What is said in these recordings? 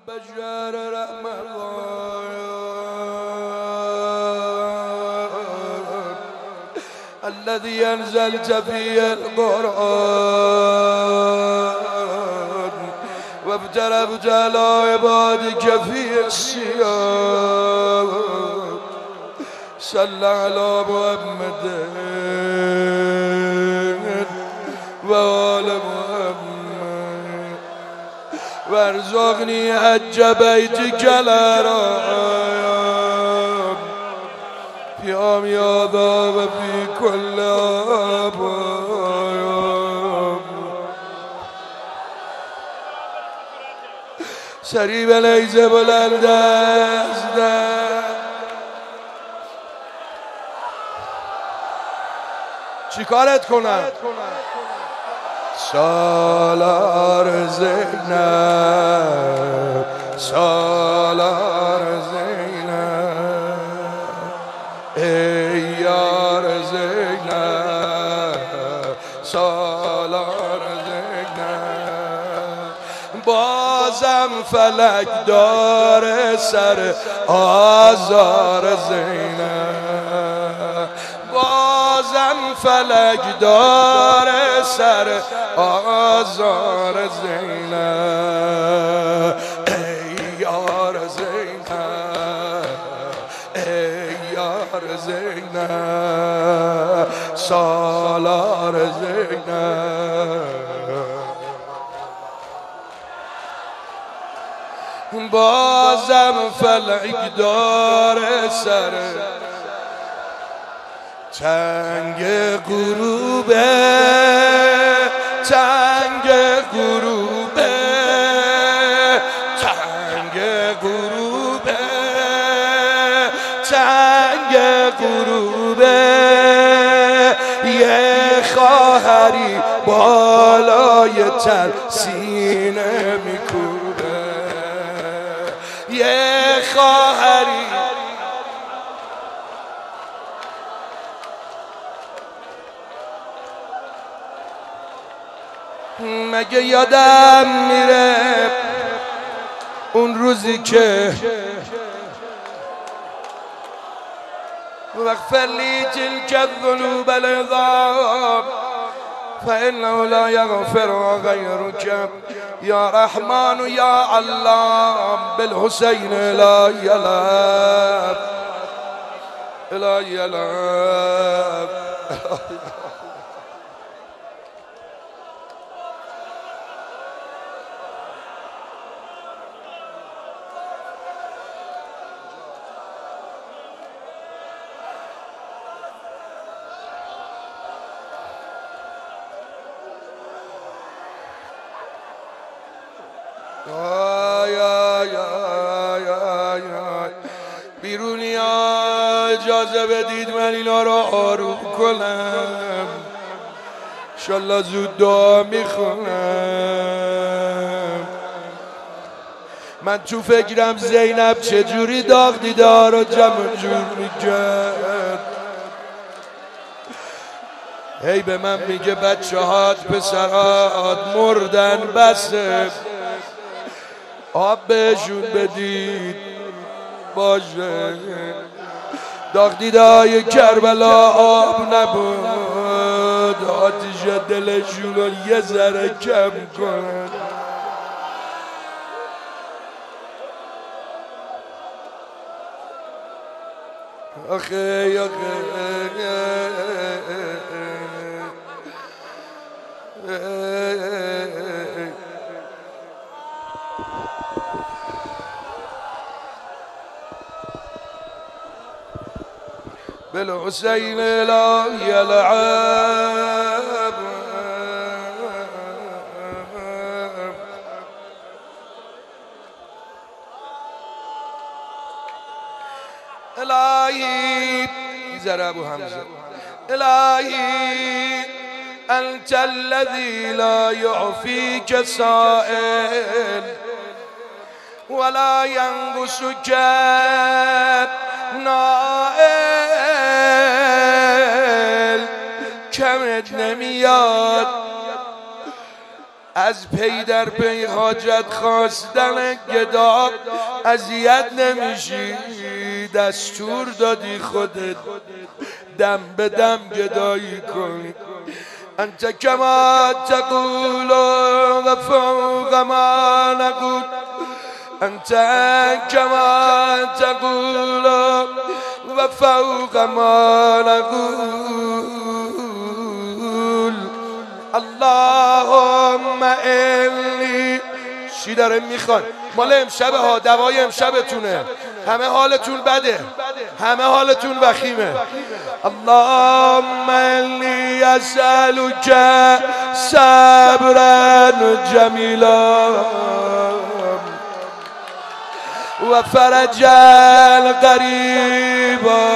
بشهر رمضان الذي أنزلت فيه القرآن وابتلبت على عبادك فيه الصيام صل على محمد وآل محمد وارزقني حج بيتك الحرام في يوم يابا وفي كل آبايام سریب لیزه بلند است چی کارت کنم؟ سالار زینب سالار زینب ای یار زینب سالار زینب بازم فلک داره سر آزار زینب بازم فلک داره سر آزار زینب ای یار زینب ای یار زینب سالار زینب بازم فلک داره سر تنگ غروبه تنگ غروبه تنگ غروبه تنگ غروبه یه خواهری بالای تل سینه میکوبه یه خواهری مگه یادم میره اون روزی که واغفر لی تلک الذنوب العظام فإنه لا يغفر غيرك يا رحمن يا علام بالحسين لا يلام لا يلام بیرونی ها اجازه بدید من اینا رو آروم کنم انشالله زود دعا میخونم من تو فکرم زینب چجوری داغ دیده رو جمع جور میکرد هی به من میگه بچه هات پسرات مردن بسه آب بهشون بدید باشه داغ دیده های کربلا آب نبود آتیش دلشون رو یه ذره کم کن آخه آخه بالحسين لا يلعب إلهي زر أبو حمزة إلهي أنت الذي لا يعفيك سائل ولا ينقصك نائل کمت نمیاد از پی در پی حاجت خواستن گدا اذیت نمیشی، دستور دادی خودت دم به دم گدایی کنی. انت کما تقول و فوق ما نقول، انت کما تقول و فوق ما نقول. اللهم انی چی داره میخوان؟ مال امشب ها، دوای امشبتونه. همه حالتون بده، همه حالتون وخیمه. اللهم انی اسألک صبرا جمیلا و فرجا قریبا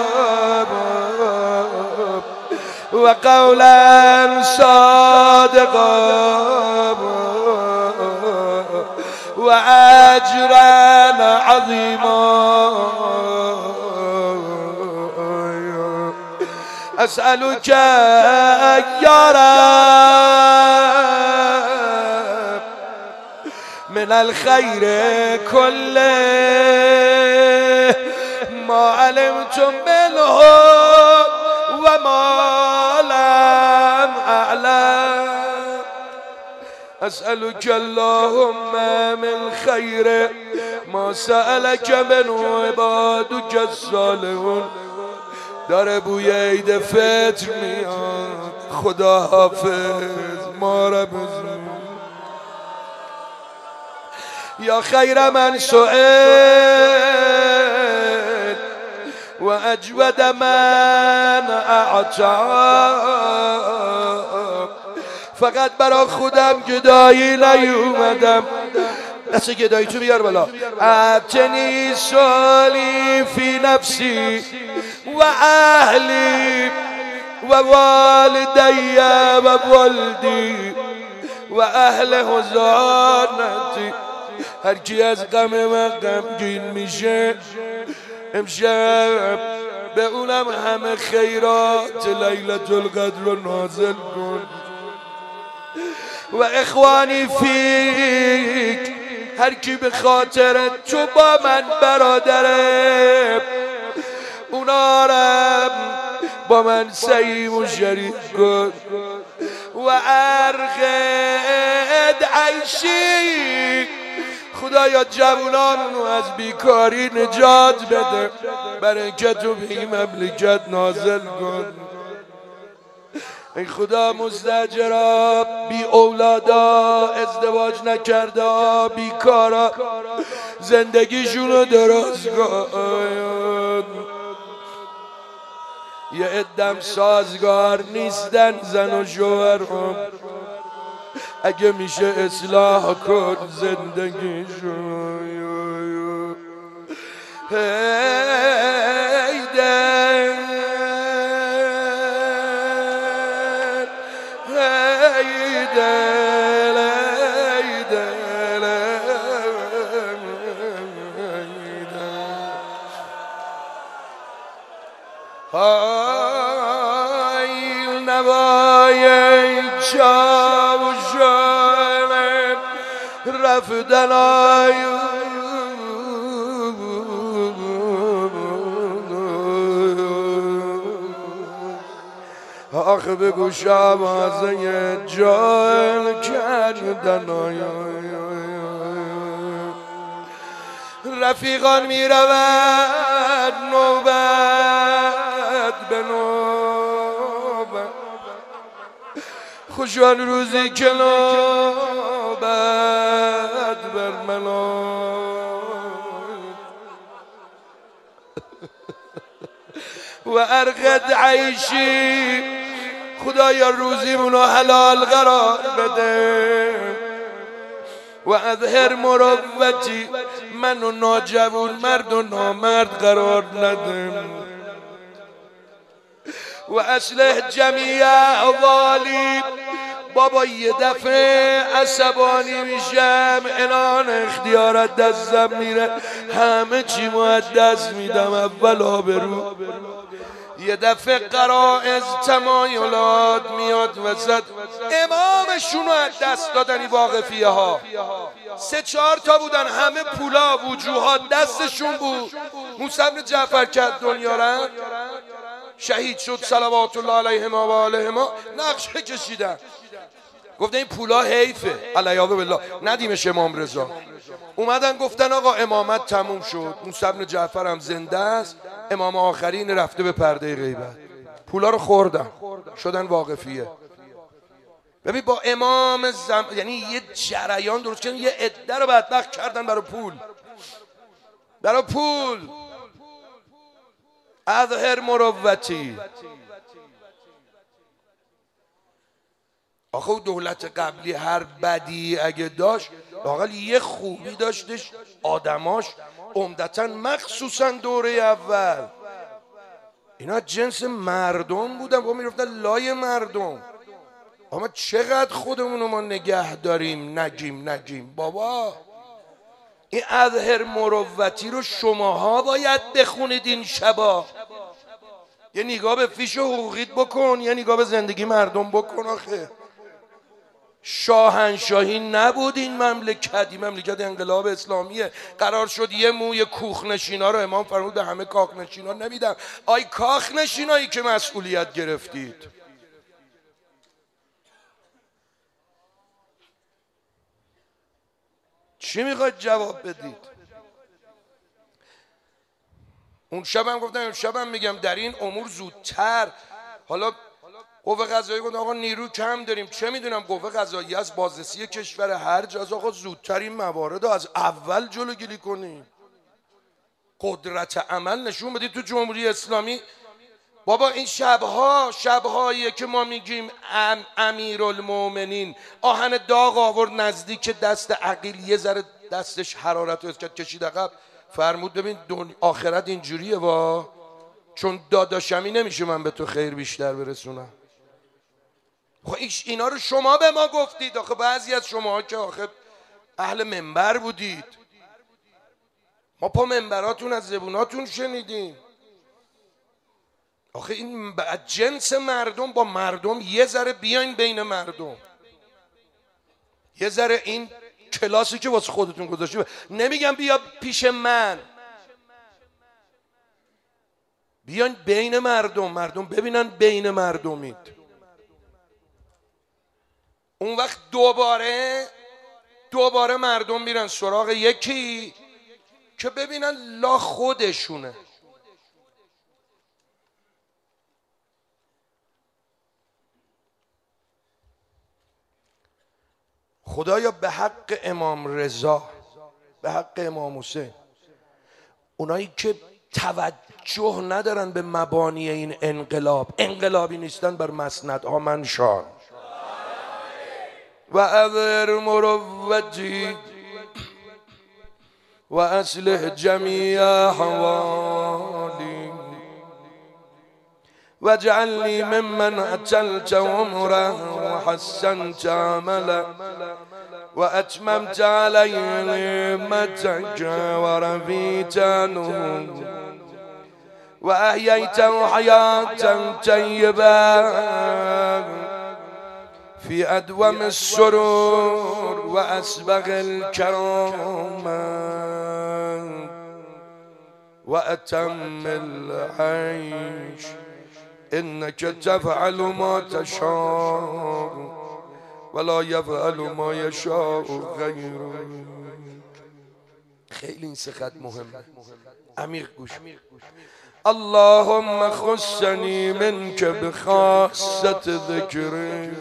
و قولا صادقا و اجرا عظیما. اسألك یا رب من الخیر كله ما علمت منه و ما لم اعلم. اسألك اللهم من خیر ما سألك منه عبادك الصالحون. داره بوی عید فطر میاد، خدا حافظ ما را بزن. یا خیر من سئل و اجود من اعطا. فقط برا خودم گدایی نیومدم. دست گدایی تو بیار بالا. اعطنی سالی فی نفسی و اهلی و والدی و ولدی و اهل حضانتی. هر کی از غم من غمگین میشه امشب به اونم همه خیرات لیلة القدر رو نازل کن. و اخوانی فیک، هر کی به خاطر تو با من برادره اونا رم با من سعیم و شریک کن. و ارغد عیشی، خدایا جوانانو از بیکاری نجات بده، برکت و به این مملکت نازل کن. ای خدا مستاجرا بی اولادا، ازدواج نکرده، بیکارا، زندگیشونو دراز کن. یه عدم سازگار نیستن زن و شوهرم، اگه میشه اصلاح کن زندگیشون. هی دل هی دل هی دل های نوای چاوشان رفتن آخ بگو شامازه جان کردن. رفیقان می رود نوبت به نوبت، خوشان روزی که نوبت بر من. و ارغد عیشی، خدایا روزیمونو حلال قرار بده. و اظهر مروتی، منو ناجوون مرد و نامرد قرار نده. و اصلح جمیع احوالی، بابا یه دفعه عصبانی میشم، انان اختیارات دستم میره، همه چی مو دست میدم، اول آبرو. یه دفعه قرائز تمایلات میاد وسط. امامشون رو از دست دادن واقفیه ها. 3-4 تا بودن، همه پولا وجوهات دستشون بود. موسی بن جعفر کرد دنیا را شهید شد صلوات الله علیهما و آلهما. نقشه کشیدن، گفتن این پولا حیفه، علیاذ بالله ندیمش امام رضا. اومدن گفتن آقا امامت تموم شد، موسی بن جعفر هم زنده است، امام آخرین رفته به پرده غیبت. پولا رو خوردن شدن واقفیه. ببین با امام یعنی یه جریان درست کردن، یه عده رو بدبخت کردن برای پول. برای پول اظهر مروتی. آخه دولت قبلی هر بدی اگه داشت لااقل یه خوبی داشتش، آدماش عمدتاً مخصوصاً دوره اول اینا جنس مردم بودن و میرفتن لای مردم. اما چقدر خودمونو ما نگه داریم نگیم بابا. این اظهر مروتی رو شماها باید بخونید این شبا. یه نگاه به فیش حقوقیت بکن، یه نگاه به زندگی مردم بکن. آخه شاهنشاهی نبود این مملکت، این مملکت انقلاب اسلامیه. قرار شد یه موی کوخنشینا رو امام فرمود به همه کاخنشینا نمیدم. آی کاخنشینایی که مسئولیت گرفتید، چی میخواید جواب بدید؟ اون شبم گفتم، اون شبم میگم در این امور زودتر. حالا قوه قضاییه گفت آقا نیرو کم داریم، چه میدونم قوه قضاییه از بازرسی کشور هر جا، آقا زودتر این موارد رو از اول جلوگیری کنیم. قدرت عمل نشون بدید تو جمهوری اسلامی. بابا این شبهاییه که ما میگیم امیرالمومنین آهن داغ آورد نزدیک دست عقیل، یه ذره دستش حرارت رو کشید عقب، فرمود ببین آخرت اینجوریه چون داداشمی نمیشه من به تو خیر بیشتر برسونم. خب اینا رو شما به ما گفتید. آخه بعضی از شما که آخه اهل منبر بودید، ما پا منبراتون از زبوناتون شنیدیم. آخه این جنس مردم با مردم یه ذره بیاین بین مردم، یه ذره این کلاسی که واسه خودتون گذاشتید. نمیگم بیا پیش من، بیاین بین مردم ببینن بین مردمید. اون وقت دوباره مردم میرن سراغ یکی که ببینن لا خودشونه. خدایا به حق امام رضا، به حق امام حسین، اونایی که توجه ندارن به مبانی این انقلاب، انقلابی نیستن، بر مسندها منشان و اظهر مروتی و اصلح جمیع احوالی واجعلني ممن أجلت عمره وحسنت عمله وأتممت عليه نعمتك ورفيت عنه وأحييته حياة طيبة في أدوم السرور وأسبغ الكرامة وأتم العيش إنك تفعل ما تشاء ولا يفعل ما يشاء غيرك. خیلی این سه خط مهمه، عمیق گوش. اللهم خصني منك بخاصة ذكرك.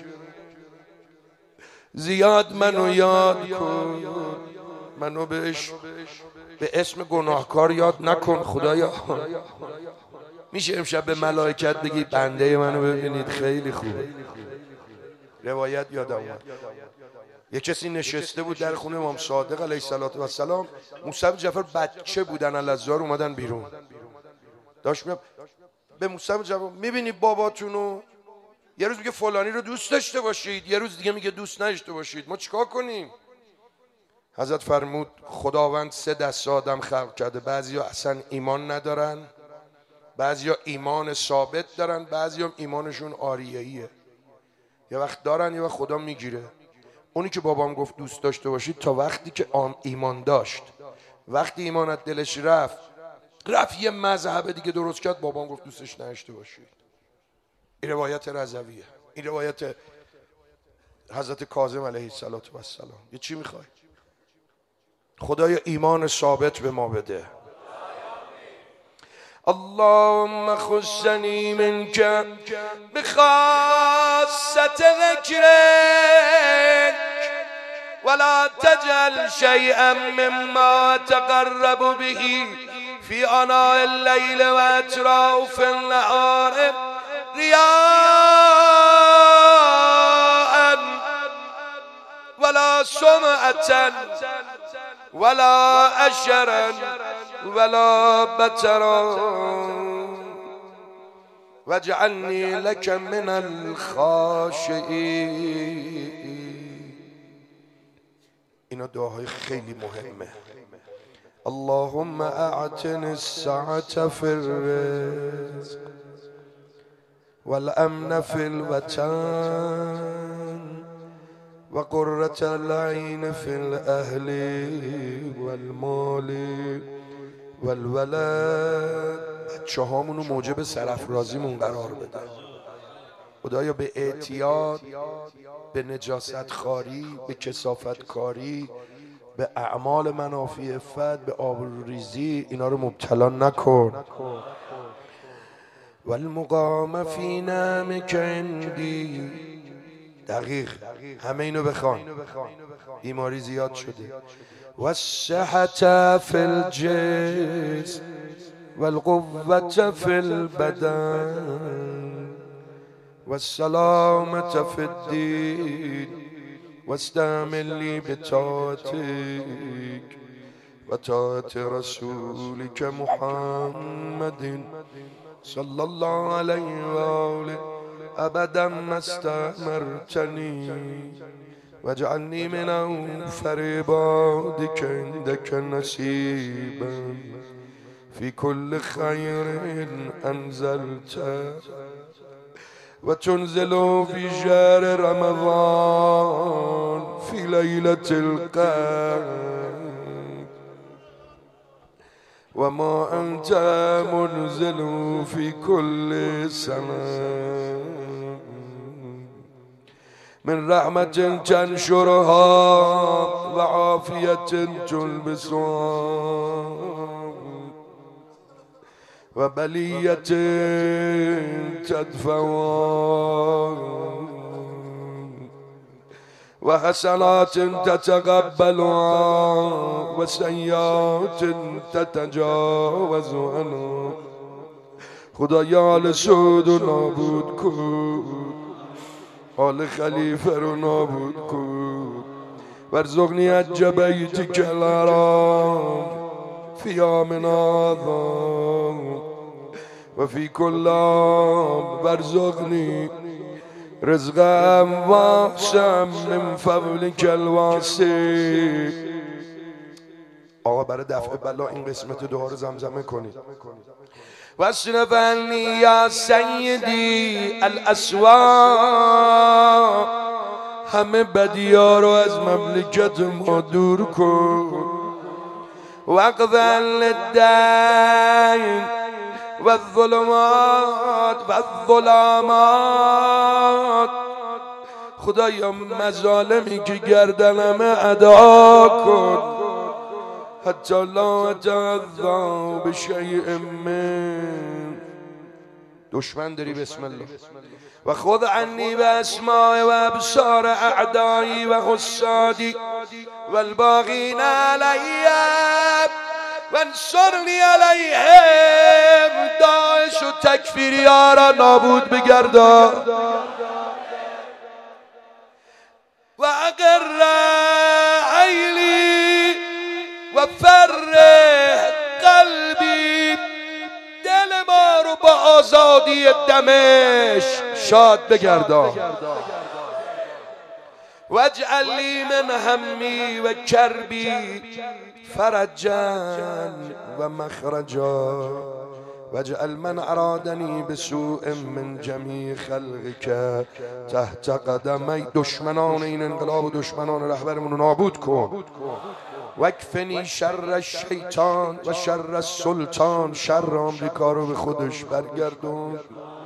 زیاد منو یاد کن، منو به اسم گناهکار یاد نکن خدایا. میشه امشب به ملائکت بگی بنده منو ببینید؟ خیلی خوبه. روایت یادم اومد، یه کسی نشسته بود در خونه امام صادق علیه السلام. موسی بن جعفر بچه بودن، الازار اومدن بیرون. داشت به موسی بن جعفر میبینی باباتونو؟ یه روز میگه فلانی رو دوست داشته باشید، یه روز دیگه میگه دوست نداشته باشید، ما چیکار کنیم؟ حضرت فرمود خداوند 3 دسته آدم خلق کرده، بعضیا اصلا ایمان ندارن، بعضیا ایمان ثابت دارن، بعضیا ایمانشون آریه‌ایه. یه وقت دارن، یه وقت خدا میگیره. اونی که بابام گفت دوست داشته باشید تا وقتی که ایمان داشت، وقتی ایمانت دلش رفت یه مذهب دیگه درست کرد، بابام گفت دوستش نداشته باشید. این روایت رضویه، این روایت حضرت کاظم علیه السلام. یه چی میخوای؟ خدای ایمان ثابت به ما بده. اللهم خصني منك بخاصة ذكرك ولا تجعل شيئا مما تقرب به في آناء الليل وأطراف النهار رياء ولا سمعة ولا أشرا ولا بترا واجعلني لك من الخاشعين. اینا دعاهای خیلی مهمه. اللهم اعطني السعة في الرزق والامن في الوطن وقرة العين في الاهل والمال والولد. بچه هامونو موجب سرافرازیمون قرار بده خدایا، به اعتیاد، به نجاست خاری، به کثافت کاری، به اعمال منافی افت، به آبروریزی اینا رو مبتلا نکن. والمقام فی نعمک عندی. دقیق همه اینو بخوان، بیماری زیاد شده. والصحة فی الجسم والقوة فی البدن والسلامة فی الدین واستعمل لي بطاعتك وطاعة رسولك محمد صلى الله عليه وآله أبدا ما استعمرتني واجعلني من أوفر عبادك عندك نصيبا في كل خير أنزلته وتنزل في شهر رمضان في ليلة القدر وما أنت منزل في كل سنة من رحمة تنشرها وعافية تلبسها وبلية تدفعها وحسنات تتقبلها وسيئات تتجاوز عنها. خدایا حال سود و نابود کن، حال خلیفه رو نابود کن. وارزقنی حج بیتک الحرام فی آمنا هذا وفي كل عام وارزقني رزقا واسعا من فضلك الواسع. آقا برای دفع بلا این قسمت دعا رو زمزمه کنید. واصرف عنی یا سیدی الاسوا. همه بدی‌ها رو از مملکت ما دور کن. واقض للدین والظلمات والظلامات. خدایا مظالمی که گردنم ادا کن حتی لا اتعظا بشیء من. دشمن داری بسم الله. و خذ عنی باسماء و ابصار اعدایی و حسادی والباغین علی وانصرنی علیهم. داعش و تکفیری ها را نابود بگردان و اقر عیلی و فرح قلبی. دل ما رو با آزادی دمشق شاد بگردان. واجعل لی من همی و کربی فرجا و مخرجا واجعل من ارادنی بسوء من جمیع خلقک تحت قدمی. دشمنان این انقلاب و دشمنان رهبرمون رو نابود کن. وکفنی شر الشیطان و شر السلطان. شر آمریکا رو به خودش برگردون.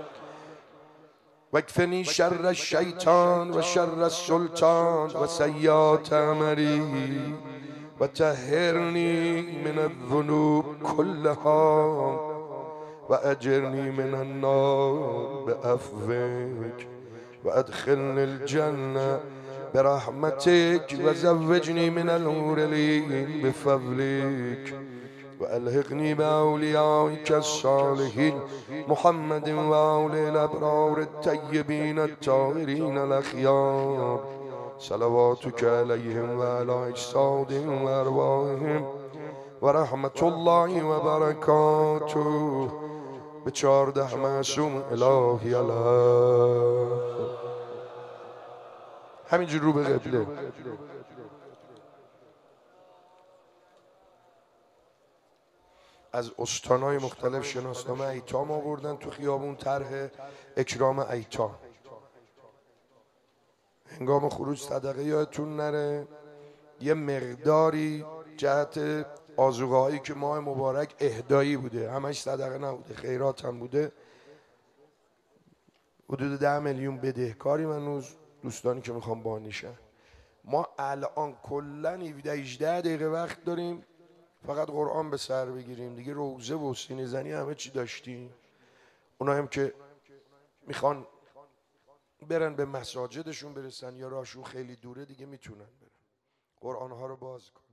وکفنی شر الشیطان و شر السلطان و سیئات امری و طهرنی من الذنوب كلها و اجرنی من النار بعفوک و ادخلنی الجنه برحمتك و زوجنی من الحور العین بفضلك و الحقنی باولیائک الصالحین محمد و آل الابرار الطیبین الطاهرین الاخیار صلواتک علیهم و علی اجسادهم و ارواحهم و رحمت الله و برکاته. به 14 معصوم الهی الله. همینجور رو به قبله. از استانهای مختلف شناسنامه ایتام آوردن تو خیابون، طرح اکرام ایتام. هنگام خروج صدقه یادتون نره یه مقداری جهت آذوقه هایی که ماه مبارک اهدایی بوده، همش صدقه نبوده، خیرات هم بوده، حدود 10 میلیون بدهکاریم هنوز دوستانی که میخوام بانیشن. ما الان کلا 17-18 دقیقه وقت داریم فقط قرآن به سر بگیریم دیگه. روزه و سینه زنی همه چی داشتیم. اونا هم که میخوان برن به مساجدشون برسن یا راهشون خیلی دوره دیگه میتونن برن. قرآن ها رو باز کن.